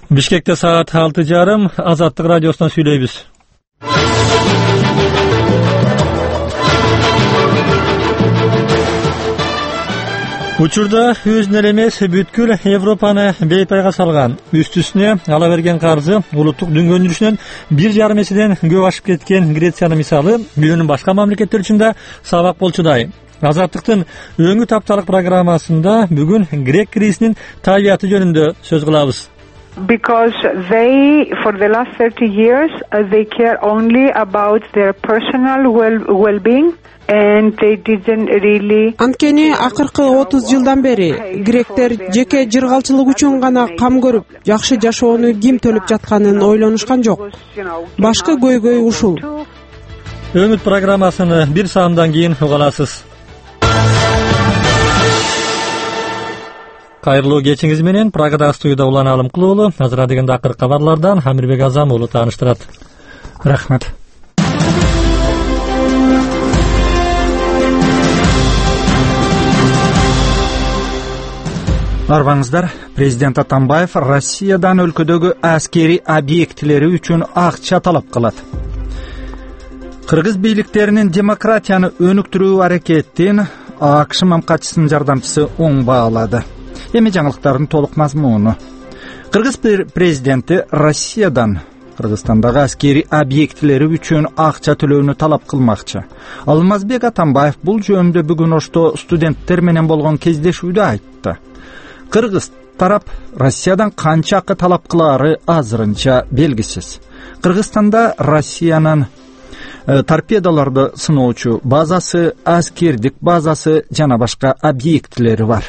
Бишкекте саат 6:30 Азаттык радиосунан сүйлөйбүз. Учурда өзүнө эле эмес бүткүл Европаны бейпайга салган, үстүсүнө ала берген карзы улуттук дүнгөнүрүшүнөн 1,5 эседен көп ашып кеткен Грециянын мисалы дүйнөнүн башка мамлекеттери үчүн да сабак болчудай. Азаттыктын өңү тапталык программасында бүгүн грек кризисинин табияты жөнүндө сөз кылабыз. Because they, for the last 30 years, they care only about their personal well-being. And they didn't really. Анткени акыркы 30 жылдан бери гректер жеке жыргалчылык үчүн гана кам көрүп, жакшы жашоону ким төлөп жатканын ойлонушкан жок. Башкы көйгөй ушул. Өңүт программасыны бир саамдан кийин уга аласыз. Кайрылуу кечиңиз менен Прагада студияда Улан Алымкулуу, азыр дегенде акыркы кабарлардан Амирбек Азам уулу тааныштырат. Рахмат. Арбаңыздар, президент Атамбаев Россиядан өлкөдөгү аскери объектилери үчүн акча талап кылат. Кыргыз бийликтеринин демократияны өнүктүрүү аракетин АКШ мамкачысынын жардамчысы оң баалады. Эми жаңылыктардын толук мазмуну. Кыргыз президенти Россиядан Кыргызстандагы аскери объектилери үчүн акча төлөөнү талап кылмакчы. Алмазбек Атамбаев бул жөнүндө бүгүн Ошто студенттер менен болгон кездешүүдө айтты. Кыргыз тарап Россиядан канча акы талап кылаары азырынча белгисиз. Кыргызстанда Россиянын торпедолорду сыноочу базасы, аскердик базасы жана башка объектилери бар.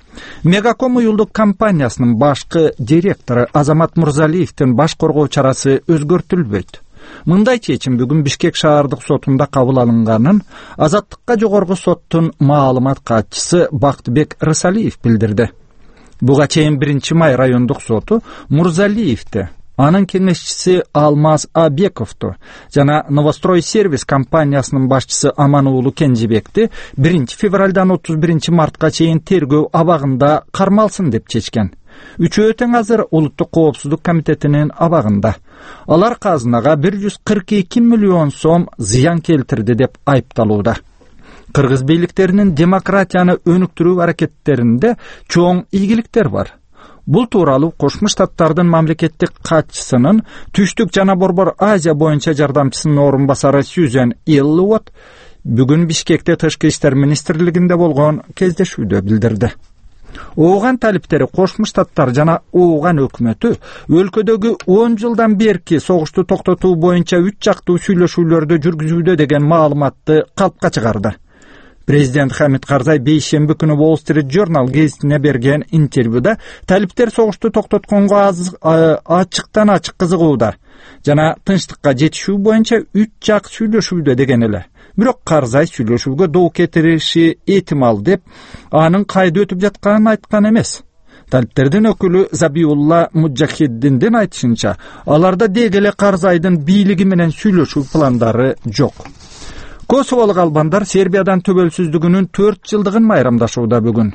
Мегаком уюлдук компаниясынын башкы директору Азамат Мурзалиевдин баш коргоо чарасы өзгөртүлбөйт. Мындай чечим бүгүн Бишкек шаардык сотунда кабыл алынганын Азаттыкка жогорку соттун маалымат катчысы Бактыбек Рысалиев билдирди. Буга чейин 1 май райондук соту Мурзалиевди, анын кеңешчиси Алмаз Абековду жана Новострой сервис компаниясынын башчысы Амануулу Кенжебекти 1 февралдан 31 мартка чейин тергөө абагында кармалсын деп чечкен. Үчөө тең азыр Улуттук коопсуздук комитетинин абагында. Алар казынага 142 миллион сом зыян келтирди деп айыпталууда. Кыргыз бийликтеринин демократияны өнүктүрүү аракеттеринде чоң ийгиликтер бар. Бул тууралуу Кошмо Штаттардын мамлекеттик катчысынын Түштүк жана Борбор Азия боюнча жардамчысынын орун басары Сюзан Эллиот бүгүн Бишкекте Тышкы иштер министрлигинде болгон кездешүүдө билдирди. Ооган талиптери Кошмо Штаттар жана Ооган өкмөтү өлкөдөгү 10 жылдан берки согушту токтотуу боюнча 3 жактуу сүйлөшүүлөрдү жүргүзүүдө деген маалыматты калпка чыгарды. Президент Хамид Карзай бейшемби күнү Wall Street Journal гезитине берген интервьюда талиптер согушту токтотконго ачыктан ачык кызыгууда жана тынчтыкка жетишүү боюнча 3 жак сүйлөшүүдө деген эле. Бирок Карзай сүйлөшүүгө доо кетириши этимал деп анын кайда өтүп жатканын айткан эмес. Талиптердин өкүлү Забиулла Муджахиддиндин айтышынча, аларда деги эле Карзайдын бийлиги менен сүйлөшүү пландары жок. Косоволук албандар Сербиядан төбөлсүздүгүнүн 4 жылдыгын майрамдашууда бүгүн.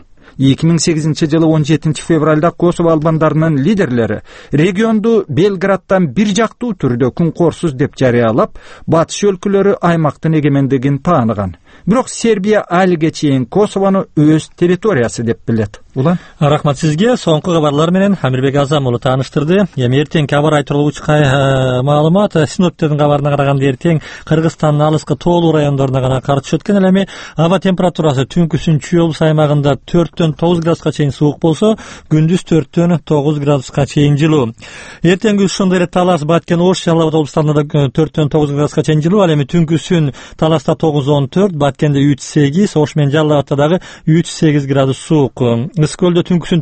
2008 жылы 17 февралда Косово албандарынын лидерлери регионду Белградтан бир жактуу түрдө күнкорсуз деп жарыялап, батыш өлкөлөрү аймактын эгемендигин тааныган. Бирок Сербия алиге чейин Косовону өз территориясы деп билет. Улан? Рахмат сизге. Соңку кабарлар менен Амирбек Азам уулу тааныштырды. Эми эртең кабар айтылуучу маалымат синоптиктердин кабарына караганда эртең Кыргызстандын алыскы тоолуу райондоруна гана кар түшөт экен. Эми аба температурасы түнкүсүн Чүй облус аймагында 4-төн 9 градуска чейин суук болсо, күндүз 4-төн 9 градуска чейин жылуу. Эртеңги ошондой эле Талас, Баткен, Ош, Жалал Абад облустарында 4-төн 9 градуска чейин жылуу. Ал эми түнкүсүн Таласта 9-14, Баткенде 3-8, Ош менен Жалал Абадта дагы 3-8 градус суук. Ысыкөлдө түнкүсүн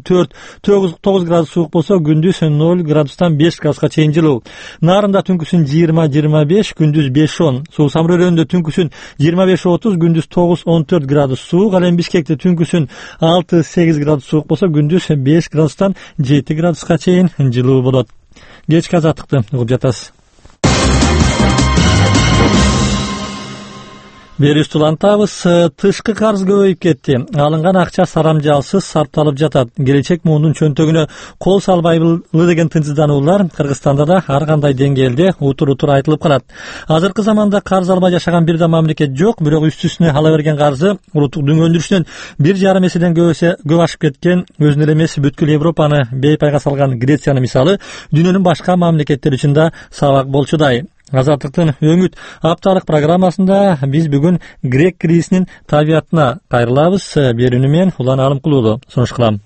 4-9 градус суук болсо, күндүз 0 градустан 5 градуска чейин жылуу. Нарында түнкүсүн 20-25, күндүз 5-10. Суу Самрөөлөндө түнкүсүн 25-30, күндүз 9-14 градус суук. Ал эми Бишкекте түнкүсүн 6-8 градус суук болсо, күндүз 5 градустан 7 градуска чейин жылуу болот. Кечки азаттыкты угуп жатасыз. Берүүбүздү улантабыз. Тышкы карыз көбөйүп кетти. Алынган акча сарамжалсыз сарпталып жатат. Келечек муундун чөнтөгүнө кол салбайлы деген тынчсыздануулар Кыргызстанда да ар кандай деңгээлде утур айтылып калат. Азыркы заманда карыз албай жашаган бир да мамлекет жок, бирок үстү-үстүнө ала берген карзы улуттук дүң өндүрүшүнөн 1,5 эседен көп ашып кеткен, өзүнө эле эмес бүткүл Европаны бейпайга салган Грецияны мисалы дүйнөнүн башка мамлекеттери үчүн да сабак болчудай. Азаттыктын өңүт апталык программасында биз бүгүн грек кризисинин табиятына кайрылабыз. Берүүнү мен Улан Алымкулуу сунуш кылам.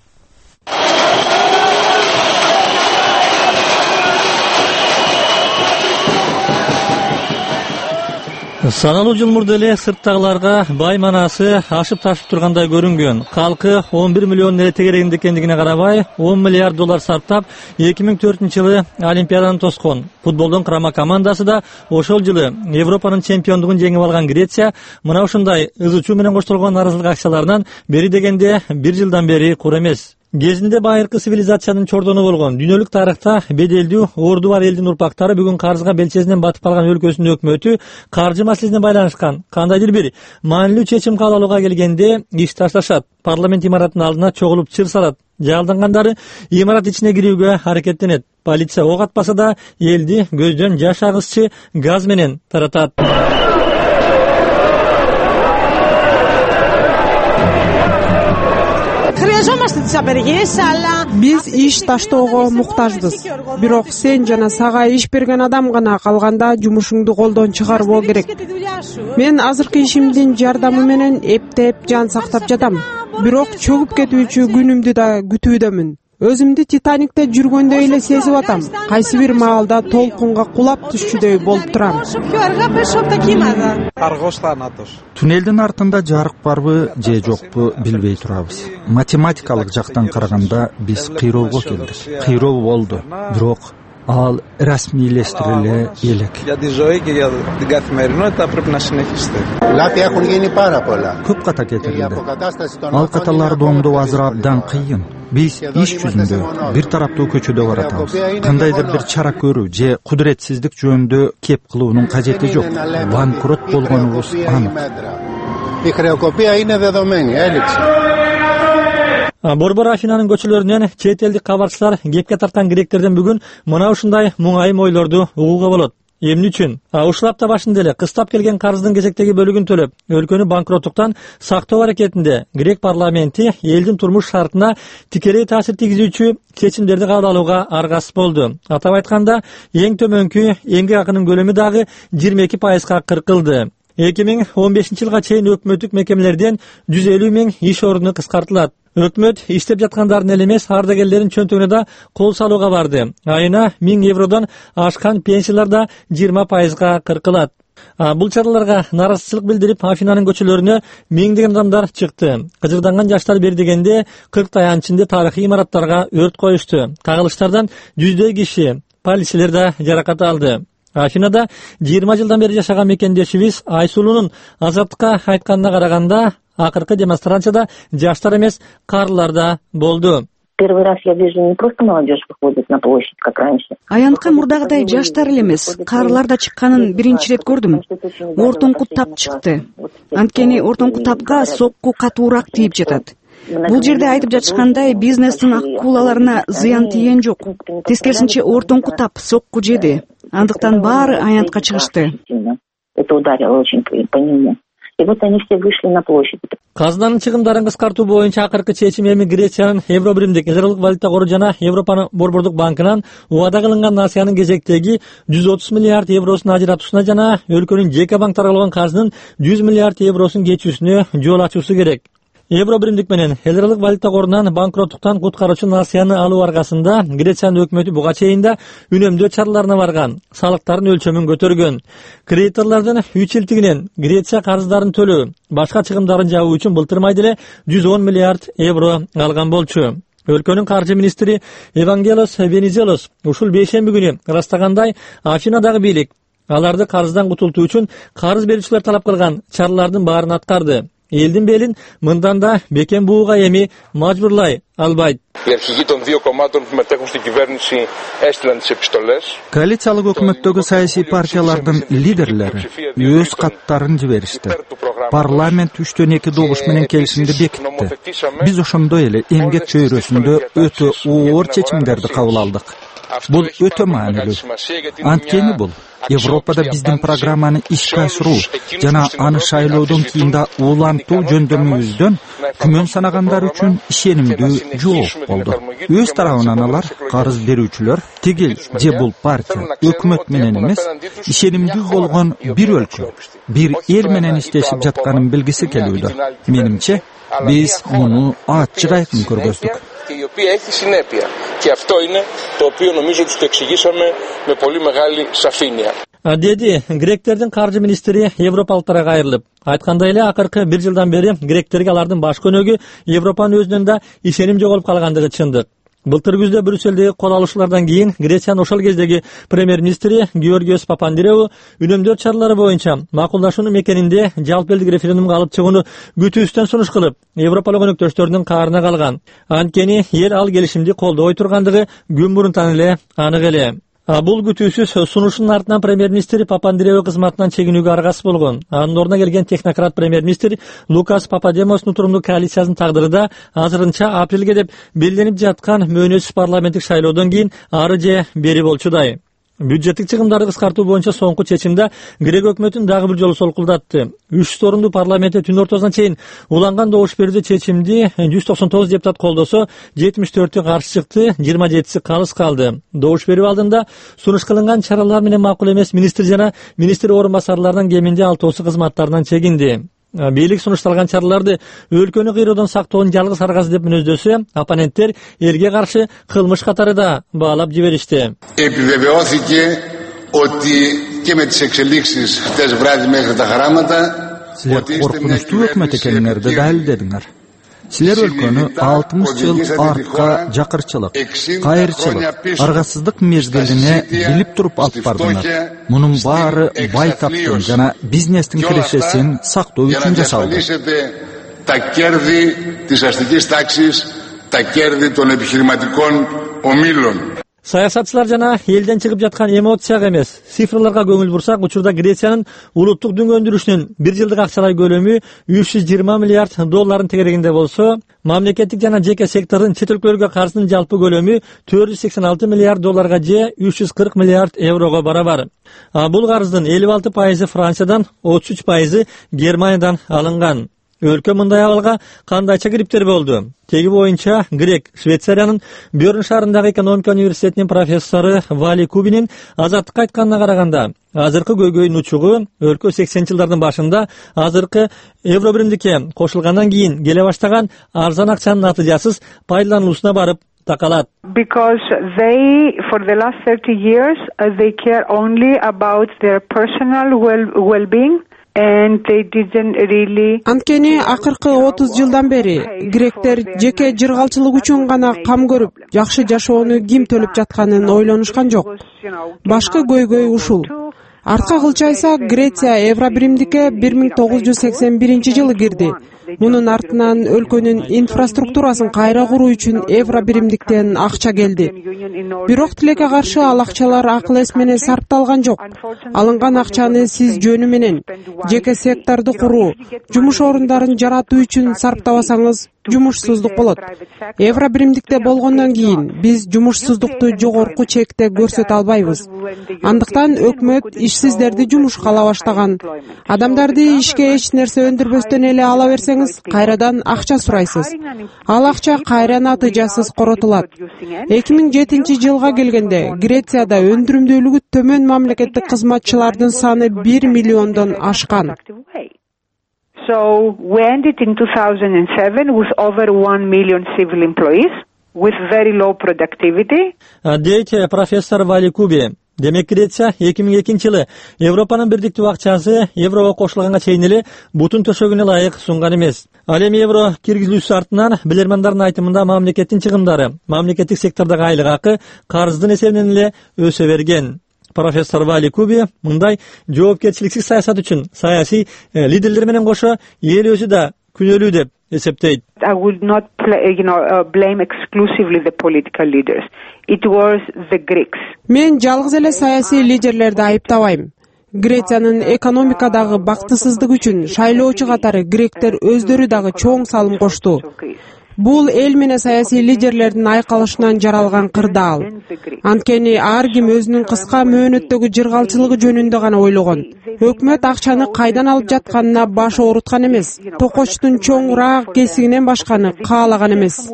Саналуу жыл мурда эле сырттагыларга бай манасы ашып ташып тургандай көрүнгөн. Калкы 11 миллион эле тегерегинде экендигине карабай, 10 миллиард доллар сарптап 2004-жылы Олимпиаданы тоскон. Футболдун курама командасы да ошол жылы Европанын чемпиондугун жеңип алган Греция мына ушундай ызы-чуу менен коштолгон наразылык акцияларынан бери дегенде 1 жылдан бери кур эмес. Кезинде байыркы цивилизациянын чордону болгон дүйнөлүк тарыхта беделдүү орду бар элдин урпактары бүгүн карызга белчесинен батып калган өлкөсүнүн өкмөтү каржы маселесине байланышкан кандайдыр бир маанилүү чечим кабыл алууга келгенде иш ташташат. Парламент имаратынын алдына чогулуп чыр салат. Жалдангандары имарат ичине кирүүгө аракеттенет. Полиция ок атпаса да элди көздөн жаш агызчы газ менен таратат. Биз иш таштоого муктажбыз. Бирок сен жана сага иш берген адам гана калганда жумушуңду колдон чыгарбоо керек. Мен азыркы ишимдин жардамы менен эптеп жан сактап жатам. Бирок чөгүп кетүүчү күнүмдү да күтүүдөмүн. Өзүмдү Титаникте жүргөндөй эле сезип атам. Кайсы бир маалда толкунга кулап түшчүдөй болуп турам. Туннелдин артында жарык барбы же жокпу билбей турабыз. Математикалык жактан караганда биз кыйроого келдик. Кыйроо болду, бирок ал расмийлештириле элек. Көп ката кетирилди. Ал каталарды оңдоо азыр абдан кыйын. Биз иш жүзүндө бир тараптуу көчөдө баратабыз. Кандайдыр бир чара көрүү же кудуретсиздик жөнүндө кеп кылуунун кажети жок. Банкрот болгонубуз анык. Борбор Афинанын көчөлөрүнөн чет элдик кабарчылар кепке тарткан гректерден бүгүн мына ушундай муңайым ойлорду угууга болот. Эмне үчүн? Ушул апта башында эле кыстап келген карыздын кезектеги бөлүгүн төлөп, өлкөнү банкроттуктан сактоо аракетинде грек парламенти элдин турмуш шартына тикелей таасир тийгизүүчү чечимдерди кабыл алууга аргасыз болду. Атап айтканда, эң төмөнкү эмгек акынын көлөмү дагы 22%га кыркылды. 2015-жылга чейин өкмөттүк мекемелерден 150 000 иш ордуну кыскартылат. Өкмөт иштеп жаткандардын эле эмес, ардагерлердин чөнтөгүнө да кол салууга барды. Айына 1000 евродон ашкан пенсиялар да 20%га кыркылат. Бул чараларга наразычылык билдирип, Афинанын көчөлөрүнө миңдеген адамдар чыкты. Кыжырданган жаштар бери дегенде 40 аянын ичинде тарыхый имараттарга өрт коюшту. Кагылыштардан 100 киши, полицейлер да жаракат алды. Афинада 20 жылдан бери жашаган мекендешибиз Айсулунун Азаттыкка айтканына караганда, акыркы демонстрацияда жаштар эмес, карлар да болду. Первый раз я вижу, не просто молодежь выходит на площадь, как раньше. Аянтка мурдагыдай жаштар эле эмес, карлар да чыкканын биринчи ирет көрдүм. Ортоңку тап чыкты. Анткени ортоңку тапка сокку катуураак тийип жатат. Бул жерде айтып жатышкандай, бизнестин акулаларына зыян тийген жок. Тескерисинче ортоңку тап сокку жеди. Андыктан баары аянтка чыгышты. Это ударило очень по нему. И вот они все вышли на площадь. Казынанын чыгымдарын кыскартуу боюнча акыркы чечим эми Грециянын Евробиримдик Эзралык валюта кору жана Европанын борбордук банкынан убада кылынган насыянын кезектеги 130 миллиард евросун ажыратуусуна жана өлкөнүн жеке банктарга болгон каржынын 100 миллиард евросун кечүүсүнө жол ачуусу керек. Евробиримдик менен Эзралык валюта корунан банкроттуктан куткаруучу насыяны алуу аркасында Грециянын өкмөтү буга чейин да үнөмдөө чараларына барган, салыктардын өлчөмүн көтөргөн. Кредиторлордун 3 илтигинен Греция карыздарын төлөө, башка чыгымдарын жабуу үчүн былтыр деле 110 миллиард евро алган болчу. Өлкөнүн каржы министри Евангелос Венизелос ушул бейшемби күнү ырастагандай, Афинадагы бийлик аларды карыздан кутултуу үчүн карыз берүүчүлөр талап кылган чаралардын баарын аткарды. Элдин белин мындан да бекем бууга эми мажбурлай албайт. Коалициялык өкмөттөгү саясий партиялардын лидерлери өз каттарын жиберишти. Парламент 3/2 добуш менен келишимди бекитти. Биз ошондой эле эмгек чөйрөсүндө өтө оор чечимдерди кабыл алдык. Бул өтө маанилүү. Анткени бул Европада биздин программаны ишке ашыруу жана аны шайлоодон кийин да улантуу жөндөмүбүздөн күмөн санагандар үчүн ишенимдүү жооп болду. Өз тарабынан алар карыз берүүчүлөр тигил же бул партия өкмөт менен эмес, ишенимдүү болгон бир өлкө, бир эл менен иштешип жатканын билгиси келүүдө. Менимче, биз муну ачык айкын көргөздүк. Η οποία έχει συνέπεια. Και αυτό είναι το οποίο νομίζω τους το εξηγήσαμε με πολύ μεγάλη σαφήνεια. Деди гректердин каржы министри европалыктарга кайрылып айткандай эле акыркы 1 жылдан бери гректерге алардын баш көнөгү Европанын өзүнөн да ишеним жоголуп калгандыгы чындык. Былтыр күздө Брюссельдеги кол алышуулардан кийин Грециянын ошол кездеги премьер-министри Георгиос Папандреou үнөмдөр чаралары боюнча макулдашуунун мекенинде жалпы элдик референдумга алып чыгууну күтүүстөн сунуш кылып, Европалык өнөктөштөрдүн каарына калган. Анткени эл ал келишимди колдобой тургандыгы күн мурунтан эле анык эле. Бул күтүүсүз сунушунун артынан премьер-министр Папандреou кызматынан чегинүүгө аргасыз болгон. Анын ордуна келген технократ премьер-министр Лукас Пападемостун турумдуу коалициясынын тагдыры да азырынча апрелге деп белгиленип жаткан мөөнөтсүз парламенттик шайлоодон кийин ары же бери болчудай. Бюджеттик чыгымдарды кыскартуу боюнча соңку чечимде грек өкмөтүн дагы бир жолу солкулдатты. 300 орундуу парламентте түн ортосуна чейин уланган добуш берүүдө чечимди 199 депутат колдосо, 74 каршы чыкты, 27 калыс калды. Добуш берүү алдында сунуш кылынган чаралар менен макул эмес министр жана министр орун басарларынын кеминде 6 кызматтарынан чегинди. Бийлик сунушталган чараларды өлкөнү кыйроодон сактоонун жалгыз аргасы деп мүнөздөсө, оппоненттер элге каршы кылмыш катары да баалап жиберишти. Επιβεβαιώθηκε ότι και με τις εξελίξεις χτες βράδυ μέχρι τα χαράματα ότι είστε μια κυβέρνηση Силер өлкөнү 60 жыл артка жакырчылык, кайырчылык, аргасыздык мезгилине билип туруп алып бардыңар. Мунун баары байтаптын жана бизнестин кирешесин сактоо үчүн жасалды. Τα κέρδη της αστικής τάξης, τα κέρδη των επιχειρηματικών ομίλων. Саясатчылар жана элден чыгып жаткан эмоцияга эмес, цифрларга көңүл бурсак, учурда Грециянын улуттук дүң өндүрүшүнүн 1 жылдык акчалай көлөмү 320 миллиард долларын тегерегинде болсо, мамлекеттик жана жеке сектордун чет өлкөлөргө каржынын жалпы көлөмү 486 миллиард долларга же 340 миллиард еврого барабар. Бул карыздын 56% Франциядан, 33% Германиядан алынган. Өлкө мындай абалга кандайча кириптер болду? Теги боюнча Грек Швейцариянын Бёрн шаарындагы экономика университетинин профессору Вали Кубинин азаттыкка айтканына караганда, азыркы көйгөйдүн учугу өлкө 80-жылдардын башында азыркы евро биримдикке кошулгандан кийин келе баштаган арзан акчанын натыйжасыз пайдалануусуна барып такалат. Because they, for the last 30 years, they care only about their personal well-being. Анткени акыркы 30 жылдан бери гректер жеке жыргалчылык үчүн гана кам көрүп, жакшы жашоону ким төлөп жатканын ойлонушкан жок. Башкы көйгөй ушул. Артка кылчайса, Греция евро биримдикке 1981 жылы кирди. Мунун артынан өлкөнүн инфраструктурасын кайра куруу үчүн евро биримдиктен акча келди. Бирок тилекке каршы ал акчалар акыл эс менен сарпталган жок. Алынган акчаны сиз жөнү менен жеке секторду куруу, жумуш орундарын жаратуу үчүн сарптабасаңыз, жумушсуздук болот. Евро биримдикте болгондон кийин биз жумушсуздукту жогорку чекте көрсөтө албайбыз. Андыктан өкмөт ишсиздерди жумушка ала баштаган. Адамдарды ишке эч нерсе өндүрбөстөн эле ала берсеңиз, кайрадан акча сурайсыз. Ал акча кайра натыйжасыз коротулат. 2007 жылга келгенде Грецияда өндүрүмдүүлүгү төмөн мамлекеттик кызматчылардын саны 1 миллиондон ашкан. So we ended in 2007 with over 1 million civil employees with very low productivity. Дейт профессор Вали Куби. Демек Греция 2002 жылы Европанын бирдиктүү акчасы еврого кошулганга чейин эле бутун төшөгүнө ылайык сунган эмес. Ал эми евро киргизилүүсү артынан билермандардын айтымында мамлекеттин чыгымдары, мамлекеттик сектордогу айлык акы карыздын эсебинен эле өсө берген. Профессор Вали Куби мындай жоопкерчиликсиз саясат үчүн саясий лидерлер менен кошо эл өзү да күнөөлүү деп эсептейт. I would not blame exclusively the political leaders. It was the Greeks. Мен жалгыз эле саясий лидерлерди айыптабайм. Грециянын экономикадагы бактысыздыгы үчүн шайлоочу катары гректер өздөрү дагы чоң салым кошту. Бул эл менен саясий лидерлердин айкалышынан жаралган кырдаал. Анткени ар ким өзүнүн кыска мөөнөттөгү жыргалчылыгы жөнүндө гана ойлогон. Өкмөт акчаны кайдан алып жатканына баш ооруткан эмес, токочтун чоңураак кесигинен башканы каалаган эмес.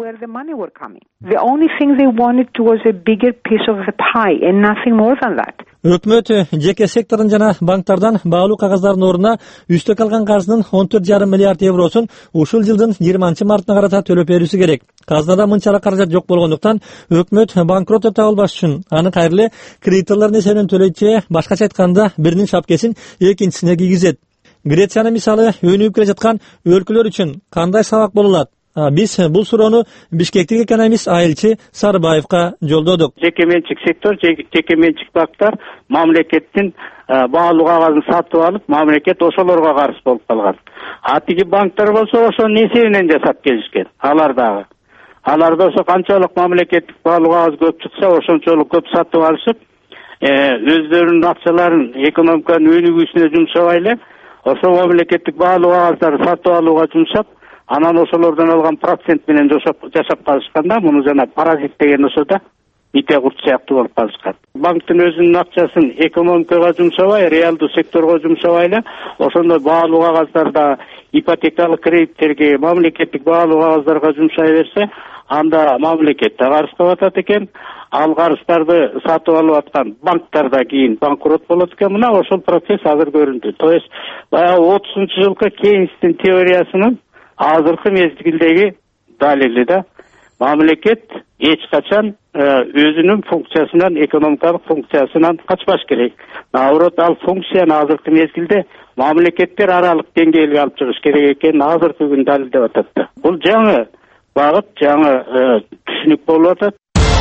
The only thing they wanted was a bigger piece of the pie and nothing more than that. Өкмөт жеке сектордун жана банктардан баалуу кагаздардын ордуна үстө калган каржынын 14,5 миллиард евросун ушул жылдын 20-мартына карата төлөп берүүсү керек. Казынада мынчалык каражат жок болгондуктан өкмөт банкрот өтө албаш үчүн аны кайрылы кредиторлордун эсебинен төлөйт же башкача айтканда биринин шапкесин экинчисине кийгизет. Грециянын мисалы өнүгүп келе жаткан өлкөлөр үчүн кандай сабак боло алат? Биз бул суроону Бишкектик экономист Айылчы Сарыбаевга жолдодук. Жеке менчик сектор, жеке менчик банктар мамлекеттин баалуу кагазын сатып алып, мамлекет ошолорго каршы болуп калган. Атиги банктар болсо ошонун эсебинен жасап келишкен. Аларда ошо канчалык мамлекеттик баалуу кагаз көп чыкса, ошончолук көп сатып алышып, өздөрүнүн акчаларын экономиканын өнүгүүсүнө жумшабай эле, ошо мамлекеттик баалуу кагаздарды сатып алууга жумшап, анан ошолордон алган процент менен жашап калышканда, муну жана паразит деген ошо да ите курт сыяктуу болуп калышкан. Банктын өзүнүн акчасын экономикага жумшабай, реалдуу секторго жумшабай эле, ошондой баалуу кагаздарда ипотекалык кредиттерге, мамлекеттик баалуу кагаздарга жумшай берсе, анда мамлекет да карызга батат экен, ал карыздарды сатып алып аткан банктар да кийин банкрот болот экен. Мына ошол процесс азыр көрүндү. То есть баягы 30-жылкы Кейнстин теориясынын азыркы мезгилдеги далили да, мамлекет эч качан өзүнүн функциясынан, экономикалык функциясынан качпаш керек. Наоборот, ал функцияны азыркы мезгилде мамлекеттер аралык деңгээлге алып чыгыш керек экенин азыркы күн далилдеп атат. Бул жаңы багыт, жаңы түшүнүк болуп атат.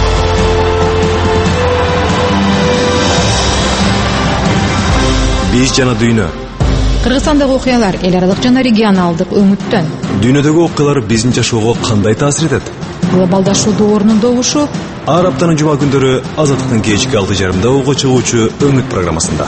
Биз жана дүйнө. Кыргызстандагы окуялар эл аралык жана регионалдык өңүттөн. Дүйнөдөгү окуялар биздин жашоого кандай таасир этет? Глобалдашуу доорунун добушу ар аптанын жума күндөрү Азаттыктын кечки 6:30 ого чыгуучу өңүт программасында.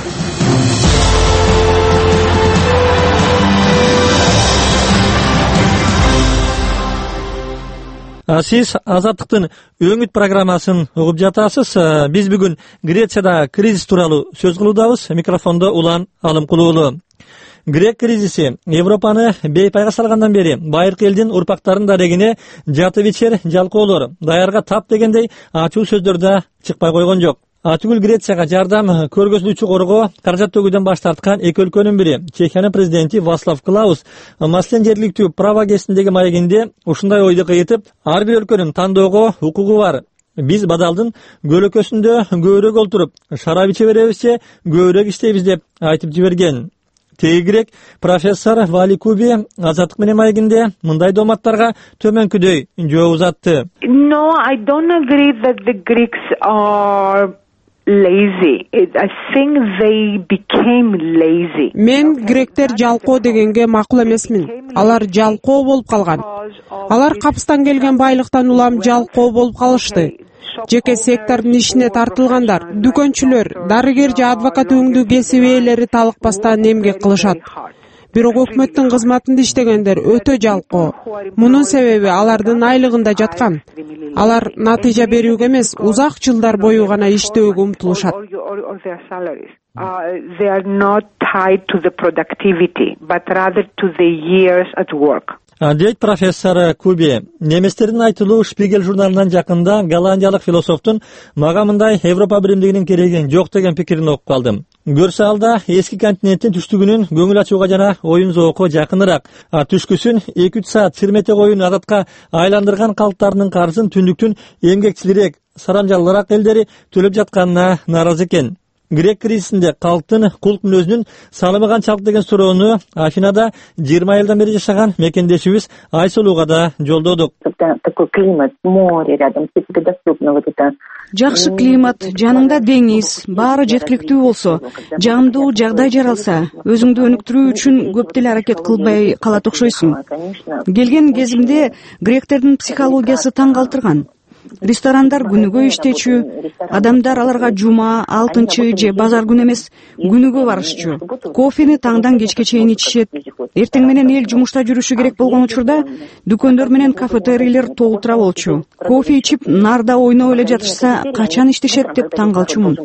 Сиз Азаттыктын өңүт программасын угуп жатасыз. Биз бүгүн Грецияда кризис тууралуу сөз кылуудабыз. Микрофондо Улан Алымкулуулу. Грек кризиси Европаны бейпайга салгандан бери байыркы элдин урпактарынын дарегине жатып ичер жалкоолор, даярга тап дегендей ачуу сөздөр да чыкпай койгон жок. Түгүл Грецияга жардам көргөзүлүүчү корго каражат төгүүдөн баш тарткан эки өлкөнүн бири Чехиянын президенти Вацлав Клаус маселен жергиликтүү право агенттигиндеги маегинде ушундай ойду кыйтып, ар бир өлкөнүн тандоого укугу бар. Биз бадалдын көлөкөсүндө көбүрөөк олтуруп, шарап иче беребиз же көбүрөөк иштейбиз деп айтып жиберген. Теги грек профессор Вали Куби Азаттык менен маегинде мындай доматтарга төмөнкүдөй жооп узатты. No, I don't agree that the Greeks are lazy. I think they became lazy. Мен гректер жалкоо дегенге макул эмесмин. Алар жалкоо болуп калган. Алар капыстан келген байлыктан улам жалкоо болуп калышты. Жеке сектордун ишине тартылгандар, дүкөнчүлөр, дарыгер же адвокат өңдүү кесип ээлери талыкпастан эмгек кылышат. Бирок өкмөттүн кызматында иштегендер өтө жалкоо. Мунун себеби алардын айлыгында жаткан. Алар натыйжа берүүгө эмес, узак жылдар бою гана иштөөгө умтулушат. They are not tied to the productivity, but rather to the years at work. Дейт профессор Куби. Неместердин айтылуу Шпигель журналынан жакында голландиялык философтун мага мындай Европа биримдигинин кереги жок деген пикирин окуп калдым. Көрсө алда эски континенттин түштүгүнүн көңүл ачууга жана оюн зоокко жакыныраак, түшкүсүн 2-3 саат чирмете коюн адатка айландырган калктарынын карызын түндүктүн эмгекчилирээк, сарамжаллыраак элдери төлөп жатканына нааразы экен. Грек кризисинде калктын кулк мүнөзүнүн салымы канчалык деген суроону Афинада 20 жылдан бери жашаган мекендешибиз Айсулууга да жолдодук. Такой климат, море рядом, все тебе доступно, вот это. Жакшы климат, жаныңда деңиз, баары жеткиликтүү болсо, жагымдуу жагдай жаралса, өзүңдү өнүктүрүү үчүн көп деле аракет кылбай калат окшойсуң. Келген кезимде гректердин психологиясы таң калтырган. Ресторандар күнүгө иштечү, адамдар аларга жума, алтынчы же базар күнү эмес, күнүгө барышчу. Кофени таңдан кечке чейин ичишет. Эртең менен эл жумушта жүрүшү керек болгон учурда дүкөндөр менен кафетерийлер толтура болчу. Кофе ичип, нарда ойноп эле жатышса, качан иштешет деп таң калчумун.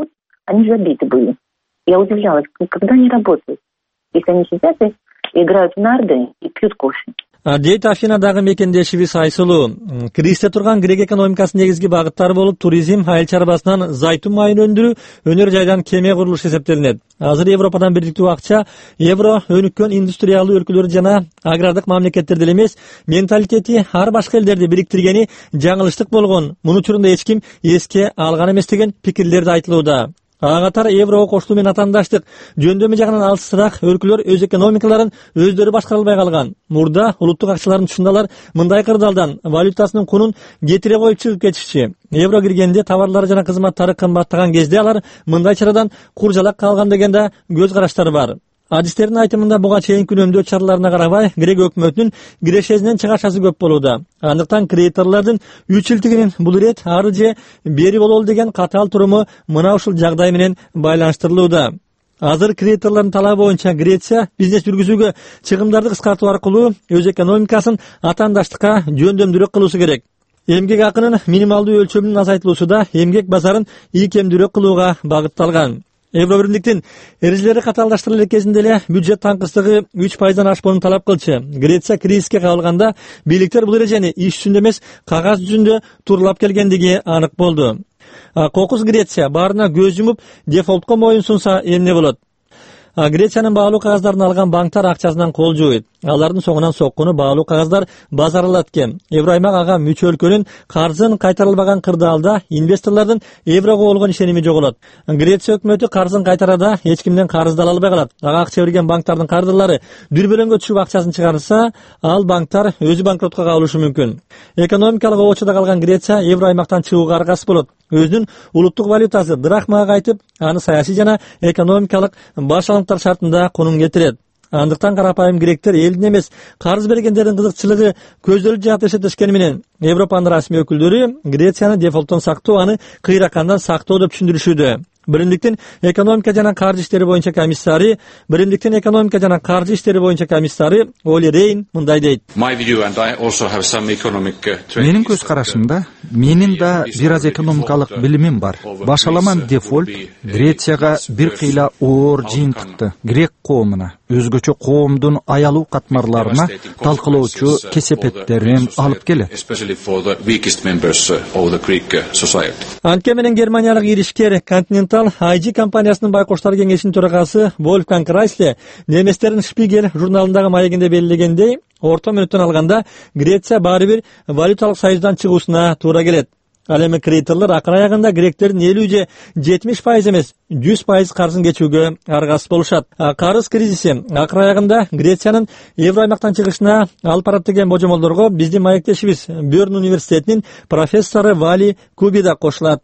Они забиты были. Я удивлялась, когда они работают. Если они сидят и играют в нарды и пьют кофе. Дейт Афинадагы мекендешибиз Айсулуу. Кризисте турган грек экономикасынын негизги багыттары болуп туризм, айыл чарбасынан зайтун майын өндүрүү, өнөр жайдан кеме курулушу эсептелинет. Азыр Европадан бирдиктүү акча евро өнүккөн индустриалдуу өлкөлөр жана агрардык мамлекеттерде эмес, менталитети ар башка элдерди бириктиргени жаңылыштык болгон. Муну учурунда эч ким эске алган эмес деген пикирлер да айтылууда. Ага катар еврого кошулуу менен атаандаштык жөндөмү жагынан алысыраак өлкөлөр өз экономикаларын өздөрү башкара албай калган. Мурда улуттук акчалардын түшүндалар мындай кырдаалдан валютасынын кунун кетире коюп чыгып кетишчи. Евро киргенде товарлар жана кызматтары кымбаттаган кезде алар мындай чарадан куржалак калган деген да көз караштары бар. Адистердин айтымында буга чейинки үнөмдөө чараларына карабай, грек өкмөтүнүн кирешесинен чыгашасы көп болууда. Андыктан кредиторлордун үчүлтүгүнүн бул ирет ары же бери бололу деген катаал туруму мына ушул жагдай менен байланыштырылууда. Азыр кредиторлордун талабы боюнча Греция бизнес жүргүзүүгө чыгымдарды кыскартуу аркылуу өз экономикасын атаандаштыкка жөндөмдүүрөөк кылуусу керек. Эмгек акынын минималдуу өлчөмүнүн азайтылуусу да эмгек базарын ийкемдүүрөөк кылууга багытталган. Евро биримдиктин эрежелери катаалдаштырылган кезинде эле бюджет таңкыстыгы 3%дан ашпоонун талап кылчу. Греция кризиске кабылганда бийликтер бул эрежени иш жүзүндө эмес, кагаз жүзүндө тууралап келгендиги анык болду. Кокус Греция баарына көз жумуп дефолтко моюн сунса эмне болот? Грециянын баалуу кагаздарын алган банктар акчасынан кол жууйт. Алардын соңунан соккуну баалуу кагаздар базаралат экен. Евроаймак ага мүчө өлкөнүн карзын кайтарылбаган кырдаалда инвесторлордун еврого болгон ишеними жоголот. Греция өкмөтү карзын кайтарада эч кимден карызды ала албай калат. Ага акча берген банктардын кардылары дүрбөлөңгө түшүп акчасын чыгарса, ал банктар өзү банкротко кабылышы мүмкүн. Экономикалык оочуда калган Греция евроаймактан чыгууга аргасыз болот. Өзүнүн улуттук валютасы драхмага кайтып, аны саясий жана экономикалык башалаңтар шартында кунун кетирет. Андыктан карапайым гректер элдин эмес, карыз бергендердин кызыкчылыгы көздөлүп жатып эсептешкени менен Европанын расмий өкүлдөрү Грецияны дефолттон сактоо, аны кыйракандан сактоо деп түшүндүрүшүүдө. Биримдиктин экономика жана каржы иштери боюнча комиссары, Оли Рейн мындай дейт. Менин көз карашымда, менин да бир аз экономикалык билимим бар. Башаламан дефолт Грецияга бир кыйла оор жыйынтыкты грек коомуна, өзгөчө коомдун аялуу катмарларына талкылоочу кесепеттерин алып келет. Анткени менен германиялык иришкер Continental IG компаниясынын байкоштор кеңешинин төрагасы Wolfgang Reislе неместердин Spiegel журналындагы маегинде белгилегендей, орто мүнөттөн алганда Греция баары бир валюталык союздан чыгуусуна туура келет. Ал эми кредиторлор акыр аягында гректердин 50 же 70% эмес, 100% карызын кечүүгө аргасыз болушат. Карыз кризиси акыр аягында Грециянын евроаймактан чыгышына алып барат деген божомолдорго биздин маектешибиз Бёрн университетинин профессору Вали Куби да кошулат.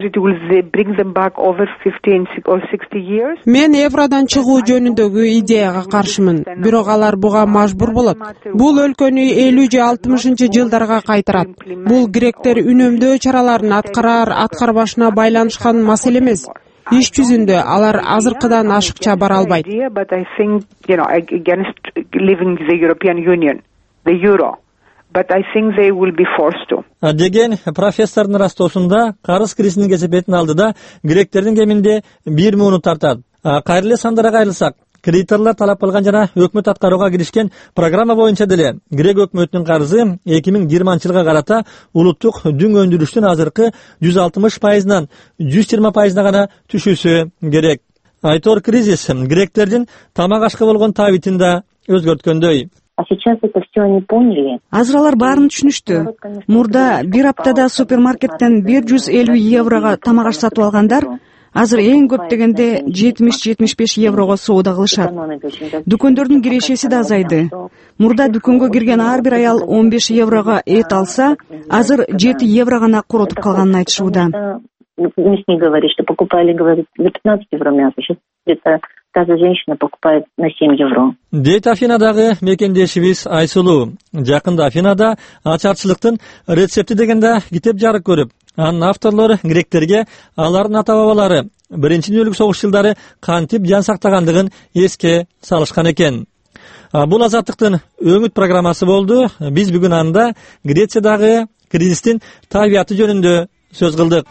Мен евродон чыгуу жөнүндөгү идеяга каршымын, бирок алар буга мажбур болот. Бул өлкөнү 50 же 60 жылдарга кайтарат. Бул гректер үнөмдөө чараларын аткарбашына байланышкан маселе эмес. Иш жүзүндө алар азыркыдан ашыкча бара албайт. Деген профессордун растоосунда карыз кризисинин кесепетин алдыда гректердин кеминде 1 муну тартат. Кайра эле сандарга айрылсак, кредиторлор талап кылган жана өкмөт аткарууга киришкен программа боюнча деле грек өкмөтүнүн карызы 2020-жылга карата улуттук дүң өндүрүштүн азыркы 160%нан 120%на гана түшүүсү керек. Айтор кризис гректердин тамак ашка болгон табитин да өзгөрткөндөй. Азыр алар баарын түшүнүштү. Мурда бир аптада супермаркеттен 150 еврого тамак аш сатып алгандар, Азыр эң көп дегенде 70-75 еврого соода кылышат. Дүкөндөрдүн кирешеси да азайды. Мурда дүкөнгө кирген ар бир аял 15 еврого эт алса, азыр 7 евро гана коротуп калганын айтышууда. Мясник говорит, что покупали, говорит, за 15 евро мясо. Сейчас где-то та же женщина покупает на 7 евро. Дейт Афинадагы мекендешибиз Айсулуу. Жакында Афинада ачарчылыктын рецепти дегенде китеп жарык көрүп, анын авторлору гректерге алардын ата-бабалары Биринчи Дүниөлүк согуш жылдары кантип жан сактагандыгын эске салышкан экен. Бул азаттыктын өңүт программасы болду. Биз бүгүн анда Грециядагы кризистин табияты жөнүндө сөз кылдык.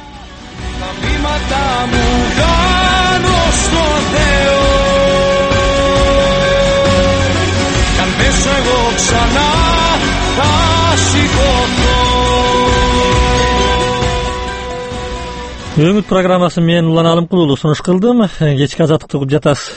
Өңүт программасын мен Улан Алымкулуу сунуш кылдым. Кечки азаттыкты угуп жатасыз.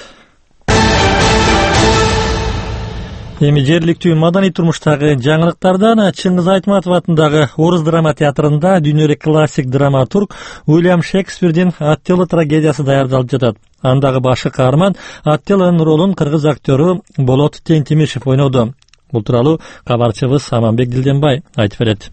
Эми жергиликтүү маданий турмуштагы жаңылыктардан Чыңгыз Айтматов атындагы Орус драма театрында дүйнөлүк классик драматург Уильям Шекспирдин Отелло трагедиясы даярдалып жатат. Андагы башкы каарман Отеллонун ролун кыргыз актёру Болот Тентимишев ойноду. Бул тууралуу кабарчыбыз Аманбек Дилденбай айтып берет.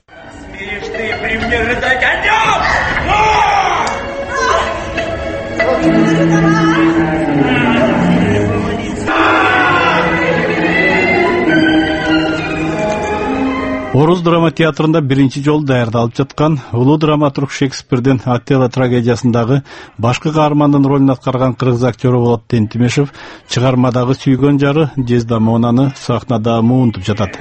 Орус драма театрында биринчи жолу даярдалып жаткан улуу драматург Шекспирдин Отелло трагедиясындагы башкы каармандын ролун аткарган кыргыз актёру Болот Тентимишев чыгармадагы сүйгөн жары Дездемонаны сахнада муунтуп жатат.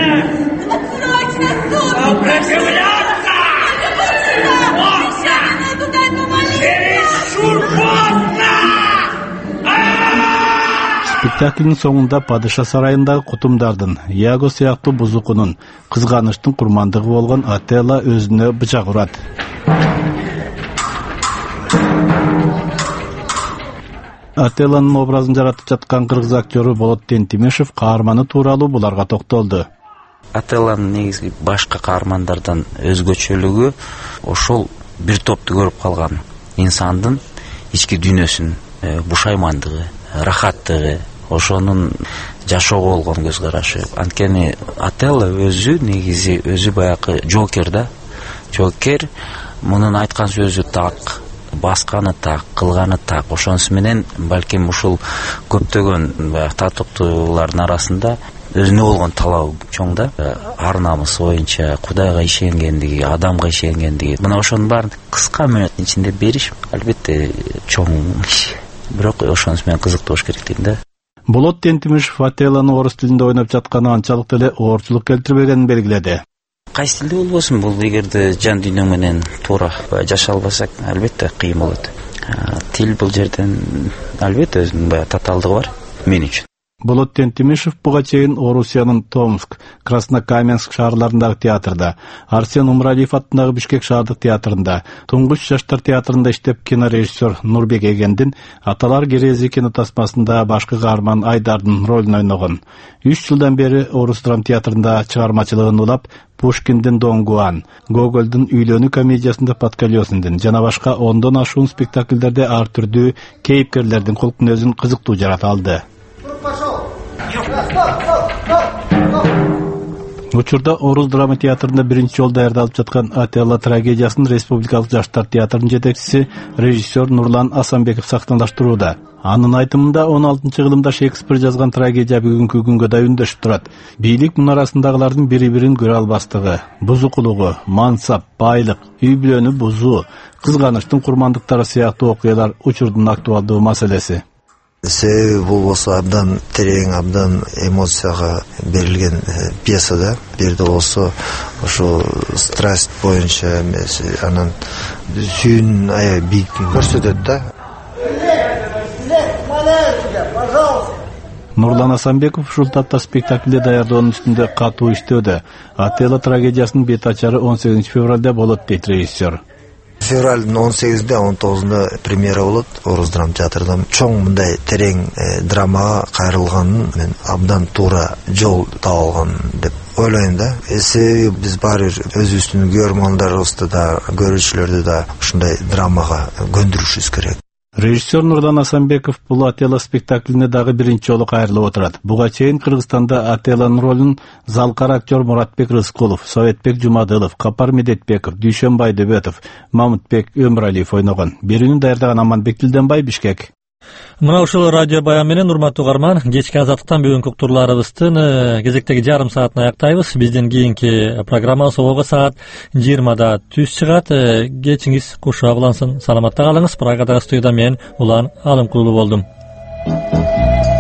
Спектаклдин соңунда падыша сарайындагы кутумдардын, Яго сыяктуу бузукунун, кызганычтын курмандыгы болгон Отелло өзүнө бычак урат. Отеллонун образын жаратып жаткан кыргыз актёру Болот Тентимишев каарманы тууралуу буларга токтолду. Отеллонун негизги башка каармандардан өзгөчөлүгү ошол бир топту көрүп калган инсандын ички дүйнөсүн, бушаймандыгы, рахаттыгы, ошонун жашоого болгон көз карашы. Анткени Отелло өзү негизи өзү баягы Джокер да. Джокер мунун айткан сөзү так, басканы так, кылганы так. Ошонусу менен балким ушул көптөгөн татыктуулардын арасында өзүнө болгон талабы чоң да. Ар намысы боюнча Кудайга ишенгендиги, адамга ишенгендиги. Мына ошонун баарын кыска мүнөттүн ичинде бериш албетте чоң иш. Бирок ошонусу менен кызыктуу болуш керек дейм да. Болот Тентимишев Отеллону орус тилинде ойноп жатканы анчалык деле оорчулук келтирбегенин белгиледи. Кайсы тилде болбосун, бул эгерде жан дүйнөң менен туура жашай албасак, албетте кыйын болот. Тил бул жерден албетте өзүнүн татаалдыгы бар мен үчүн. Болот Тентимишев буга чейин Орусиянын Томск, Краснокаменск шаарларындагы театрда, Арсен Умралиев атындагы Бишкек шаардык театрында, Туңгуч жаштар театрында иштеп кинорежиссер Нурбек Эгендин Аталар керези кинотасмасында башкы каарман Айдардын ролун ойногон. 3 жылдан бери Орус драма театрында чыгармачылыгын улап, Пушкиндин Дон Гуан, Гогольдун Үйлөнүү комедиясында Подколесиндин жана башка 10дон ашуун спектакльдерде ар түрдүү кейипкерлердин колкунөзүн кызыктуу жарата алды. Учурда Орус драма театрында биринчи жолу даярдалып жаткан Отелло трагедиясын Республикалык жаштар театрынын жетекчиси режиссер Нурлан Асанбеков сахналаштырууда. Анын айтымында 16-кылымда Шекспир жазган трагедия бүгүнкү күнгө да үндөшүп турат. Бийлик мунарасындагылардын бири-бирин көрө албастыгы, бузукулугу, мансап, байлык, үй-бүлөнү бузуу, кызганычтын курмандыктары сыяктуу окуялар учурдун актуалдуу маселеси. Себеби бул болсо абдан терең, абдан эмоцияга берилген пьеса да. Бир жерде болсо ошо страсть боюнча эмес, анан сүйүүнүн аябай бийик көрсөтөт да. Нурлан Асанбеков ушул тапта спектаклде даярдоонун үстүндө катуу иштөөдө. Отелло трагедиясынын бет ачары 18 февралда болот дейт режиссер. Февралдын 18-де, 19-да премьера болот Орус драма театрында. Чоң мындай терең драмага кайрылганын мен абдан туура жол таап алган деп ойлойм да. Себеби биз баары бир өзүбүздүн көрөрмандарыбызды да, көрүүчүлөрдү да ушундай драмага көндүрүшүбүз керек. Режиссер Нурдан Асанбеков бул Отелло спектаклине дагы биринчи жолу кайрылып отурат. Буга чейин Кыргызстанда Отеллонун ролун залкар актер Муратбек Рыскулов, Советбек Жумадылов, Капар Медетбеков, Дүйшөнбай Дөбөтов, Мамытбек Өмүралиев ойногон. Берүүнү даярдаган Аманбек Тилденбай, Бишкек. Мына ушул радио баян менен урматтуу угарман, кечки азаттыктан бүгүнкү уктурууларыбыздын кезектеги жарым саатын аяктайбыз. Биздин кийинки программабыз ого саат 20-да түз чыгат. Кечиңиз кушуа улансын. Саламатта калыңыз. Прагадагы студияда мен Улан Алымкулуу болдум.